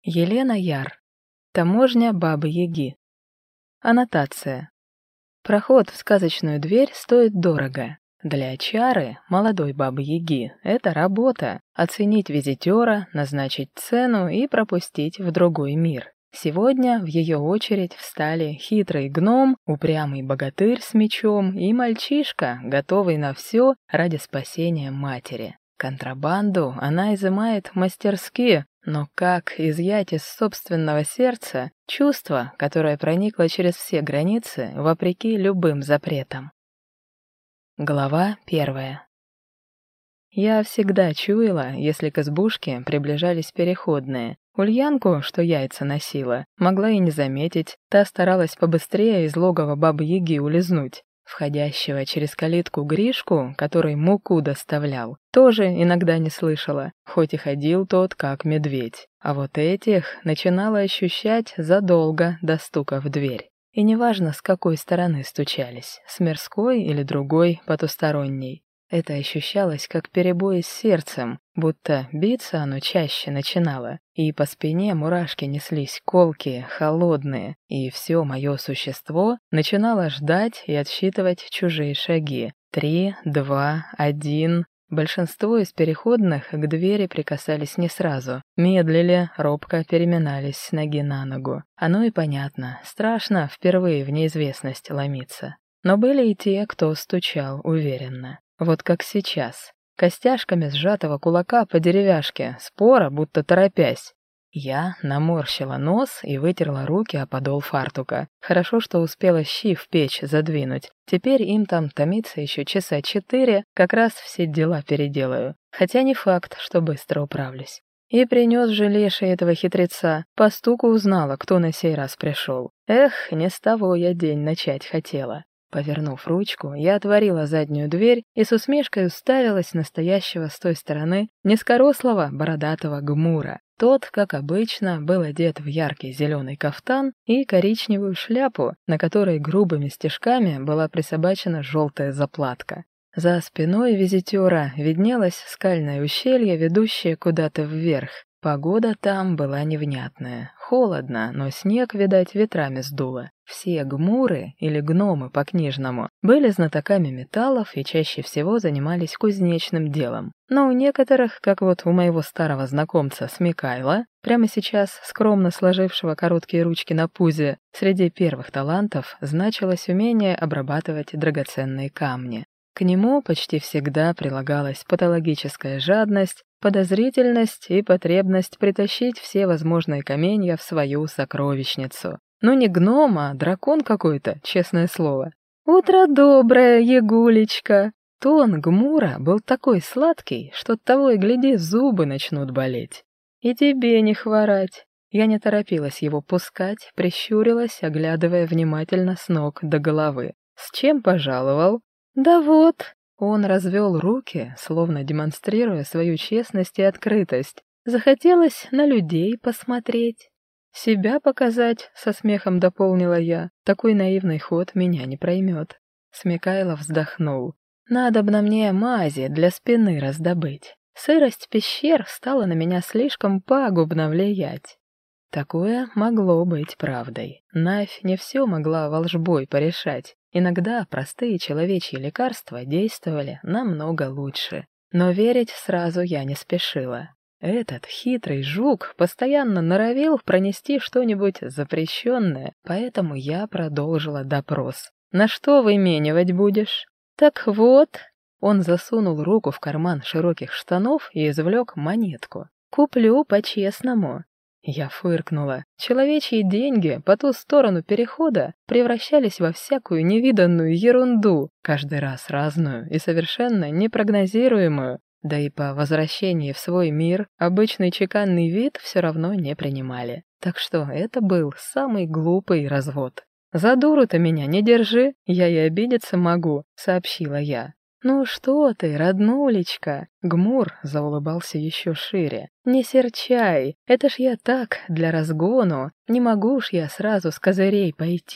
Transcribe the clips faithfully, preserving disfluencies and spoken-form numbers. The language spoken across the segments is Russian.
Елена Яр. Таможня Бабы-Яги. Аннотация. Проход в сказочную дверь стоит дорого. Для чары, молодой Бабы-Яги, это работа — оценить визитера, назначить цену и пропустить в другой мир. Сегодня в ее очередь встали хитрый гном, упрямый богатырь с мечом и мальчишка, готовый на все ради спасения матери. Контрабанду она изымает мастерски, но как изъять из собственного сердца чувство, которое проникло через все границы, вопреки любым запретам? Глава первая. Я всегда чуяла, если к избушке приближались переходные. Ульянку, что яйца носила, могла и не заметить, та старалась побыстрее из логова Бабы-Яги улизнуть. Входящего через калитку Гришку, который муку доставлял, тоже иногда не слышала, хоть и ходил тот как медведь. А вот этих начинала ощущать задолго до стука в дверь. И неважно, с какой стороны стучались, с мирской или другой, потусторонней. Это ощущалось как перебои с сердцем, будто биться оно чаще начинало, и по спине мурашки неслись колкие, холодные, и все мое существо начинало ждать и отсчитывать чужие шаги. Три, два, один. Большинство из переходных к двери прикасались не сразу, медлили, робко переминались с ноги на ногу. Оно и понятно, страшно впервые в неизвестность ломиться. Но были и те, кто стучал уверенно. Вот как сейчас, костяшками сжатого кулака по деревяшке, спора, будто торопясь. Я наморщила нос и вытерла руки о подол фартука. Хорошо, что успела щи в печь задвинуть. Теперь им там томиться еще часа четыре, как раз все дела переделаю. Хотя не факт, что быстро управлюсь. И принес же леший этого хитреца. По стуку узнала, кто на сей раз пришел. Эх, не с того я день начать хотела. Повернув ручку, я отворила заднюю дверь и с усмешкой уставилась на стоящего с той стороны низкорослого бородатого гмура. Тот, как обычно, был одет в яркий зеленый кафтан и коричневую шляпу, на которой грубыми стежками была присобачена желтая заплатка. За спиной визитера виднелось скальное ущелье, ведущее куда-то вверх. Погода там была невнятная, холодно, но снег, видать, ветрами сдуло. Все гмуры, или гномы по-книжному, были знатоками металлов и чаще всего занимались кузнечным делом. Но у некоторых, как вот у моего старого знакомца Смекайла, прямо сейчас скромно сложившего короткие ручки на пузе, среди первых талантов значилось умение обрабатывать драгоценные камни. К нему почти всегда прилагалась патологическая жадность, подозрительность и потребность притащить все возможные каменья в свою сокровищницу. Ну не гном, а дракон какой-то, честное слово. «Утро доброе, Ягулечка!» Тон гмура был такой сладкий, что от того и гляди, зубы начнут болеть. «И тебе не хворать!» Я не торопилась его пускать, прищурилась, оглядывая внимательно с ног до головы. «С чем пожаловал?» «Да вот!» Он развел руки, словно демонстрируя свою честность и открытость. Захотелось на людей посмотреть. «Себя показать», — со смехом дополнила я. Такой наивный ход меня не проймет. Смекайло вздохнул. «Надобно мне мази для спины раздобыть. Сырость пещер стала на меня слишком пагубно влиять». Такое могло быть правдой. Навь не все могла волшбой порешать. Иногда простые человечьи лекарства действовали намного лучше. Но верить сразу я не спешила. Этот хитрый жук постоянно норовил пронести что-нибудь запрещенное, поэтому я продолжила допрос. «На что выменивать будешь?» «Так вот...» Он засунул руку в карман широких штанов и извлек монетку. «Куплю по-честному». Я фыркнула. Человечьи деньги по ту сторону перехода превращались во всякую невиданную ерунду, каждый раз разную и совершенно непрогнозируемую. Да и по возвращении в свой мир обычный чеканный вид все равно не принимали. Так что это был самый глупый развод. «За дуру-то меня не держи, я и обидеться могу», — сообщила я. «Ну что ты, роднулечка?» Гмур заулыбался еще шире. «Не серчай, это ж я так, для разгону. Не могу ж я сразу с козырей пойти.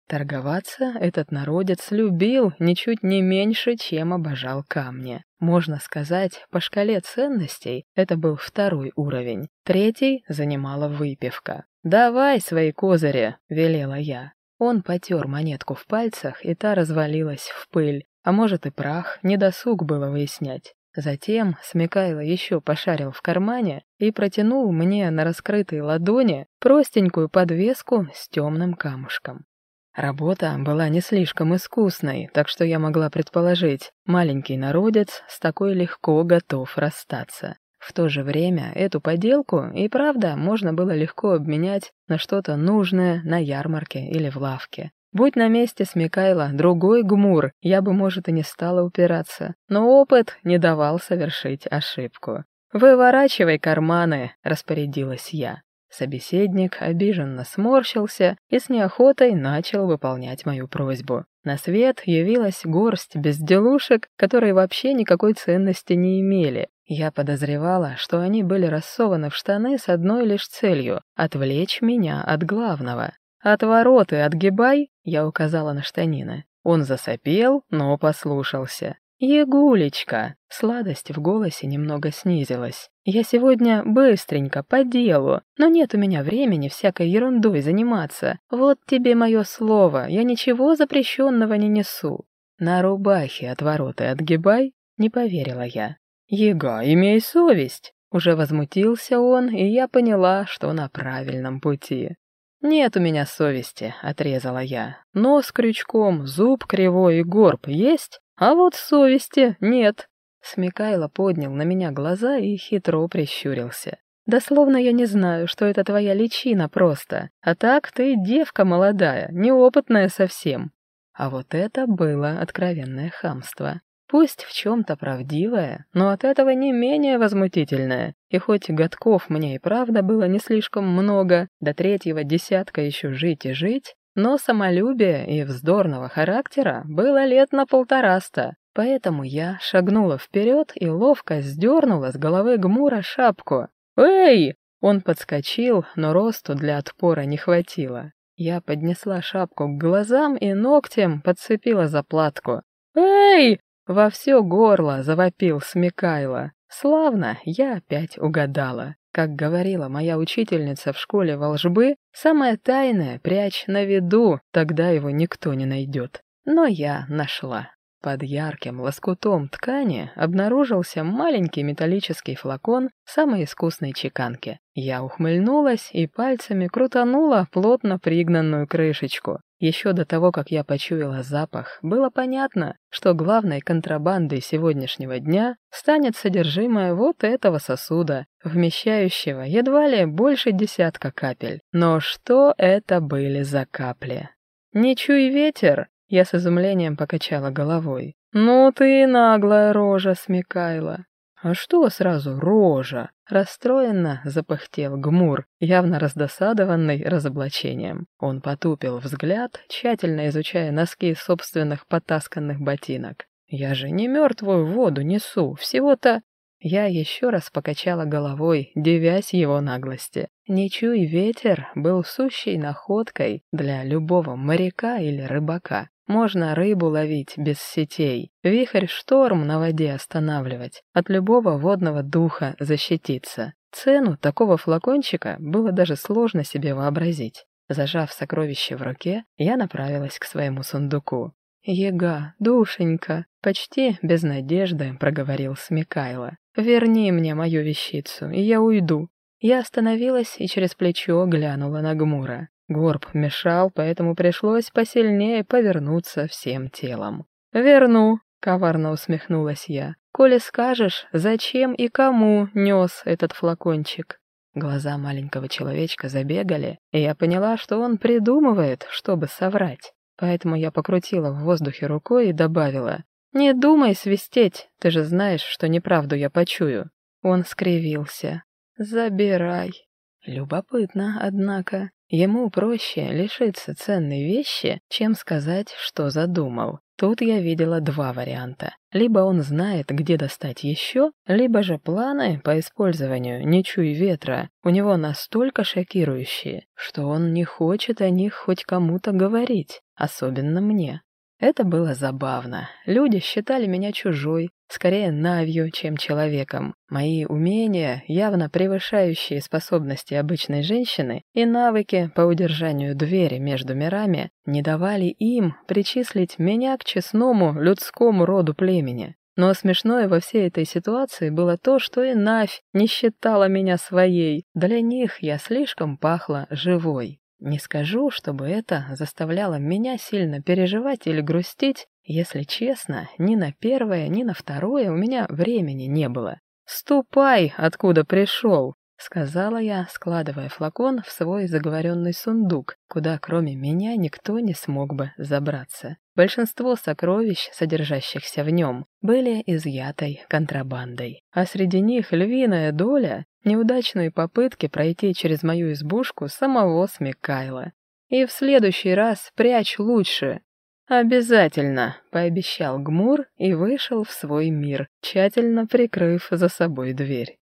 Торговаться этот народец любил ничуть не меньше, чем обожал камни. Можно сказать, по шкале ценностей это был второй уровень. Третий занимала выпивка. «Давай свои козыри», — велела я. Он потер монетку в пальцах, и та развалилась в пыль. А может и прах, недосуг было выяснять. Затем Смекайло еще пошарил в кармане и протянул мне на раскрытой ладони простенькую подвеску с темным камушком. Работа была не слишком искусной, так что я могла предположить, маленький народец с такой легко готов расстаться. В то же время эту поделку и правда можно было легко обменять на что-то нужное на ярмарке или в лавке. Будь на месте Смекайла другой гмур, я бы, может, и не стала упираться, но опыт не давал совершить ошибку. «Выворачивай карманы», — распорядилась я. Собеседник обиженно сморщился и с неохотой начал выполнять мою просьбу. На свет явилась горсть безделушек, которые вообще никакой ценности не имели. Я подозревала, что они были рассованы в штаны с одной лишь целью — отвлечь меня от главного. «Отвороты отгибай», — я указала на штанины. Он засопел, но послушался. «Егулечка!» — сладость в голосе немного снизилась. «Я сегодня быстренько, по делу, но нет у меня времени всякой ерундой заниматься. Вот тебе мое слово, я ничего запрещенного не несу». «На рубахе отвороты отгибай», — не поверила я. «Ега, имей совесть!» — уже возмутился он, и я поняла, что на правильном пути. «Нет у меня совести», — отрезала я. «Нос крючком, зуб кривой и горб есть, а вот совести нет». Смекайло поднял на меня глаза и хитро прищурился. «Да словно я не знаю, что это твоя личина просто, а так ты девка молодая, неопытная совсем». А вот это было откровенное хамство. Пусть в чем-то правдивое, но от этого не менее возмутительное. И хоть годков мне и правда было не слишком много, до третьего десятка еще жить и жить, но самолюбия и вздорного характера было лет на полтораста. Поэтому я шагнула вперед и ловко сдернула с головы гмура шапку. «Эй!» Он подскочил, но росту для отпора не хватило. Я поднесла шапку к глазам и ногтем подцепила заплатку. «Эй!» Во все горло завопил Смекайло. Славно, я опять угадала. Как говорила моя учительница в школе волжбы, самое тайное прячь на виду, тогда его никто не найдет. Но я нашла. Под ярким лоскутом ткани обнаружился маленький металлический флакон самой искусной чеканки. Я ухмыльнулась и пальцами крутанула плотно пригнанную крышечку. Еще до того, как я почуяла запах, было понятно, что главной контрабандой сегодняшнего дня станет содержимое вот этого сосуда, вмещающего едва ли больше десятка капель. Но что это были за капли? «Не чуй ветер!» Я с изумлением покачала головой. «Ну ты наглая рожа, Смекайло!» «А что сразу рожа?» Расстроенно запыхтел гмур, явно раздосадованный разоблачением. Он потупил взгляд, тщательно изучая носки собственных потасканных ботинок. «Я же не мертвую воду несу, всего-то...» Я еще раз покачала головой, дивясь его наглости. «Не чуй ветер» был сущей находкой для любого моряка или рыбака. Можно рыбу ловить без сетей, вихрь-шторм на воде останавливать, от любого водного духа защититься. Цену такого флакончика было даже сложно себе вообразить. Зажав сокровище в руке, я направилась к своему сундуку. «Ега, душенька!» — почти без надежды проговорил Смекайло. «Верни мне мою вещицу, и я уйду». Я остановилась и через плечо глянула на гмура. Горб мешал, поэтому пришлось посильнее повернуться всем телом. «Верну», — коварно усмехнулась я. «Коли скажешь, зачем и кому нес этот флакончик?» Глаза маленького человечка забегали, и я поняла, что он придумывает, чтобы соврать. Поэтому я покрутила в воздухе рукой и добавила: «Не думай свистеть, ты же знаешь, что неправду я почую». Он скривился. «Забирай». Любопытно, однако. Ему проще лишиться ценной вещи, чем сказать, что задумал. Тут я видела два варианта. Либо он знает, где достать еще, либо же планы по использованию «не чуй ветра» у него настолько шокирующие, что он не хочет о них хоть кому-то говорить, особенно мне. Это было забавно. Люди считали меня чужой, скорее навью, чем человеком. Мои умения, явно превышающие способности обычной женщины, и навыки по удержанию двери между мирами не давали им причислить меня к честному людскому роду племени. Но смешное во всей этой ситуации было то, что и Навь не считала меня своей. Для них я слишком пахла живой. Не скажу, чтобы это заставляло меня сильно переживать или грустить. Если честно, ни на первое, ни на второе у меня времени не было. «Ступай, откуда пришел», — сказала я, складывая флакон в свой заговоренный сундук, куда кроме меня никто не смог бы забраться. Большинство сокровищ, содержащихся в нем, были изъятой контрабандой, а среди них львиная доля — неудачные попытки пройти через мою избушку самого Смекайла. «И в следующий раз прячь лучше». «Обязательно», — пообещал Гмур и вышел в свой мир, тщательно прикрыв за собой дверь.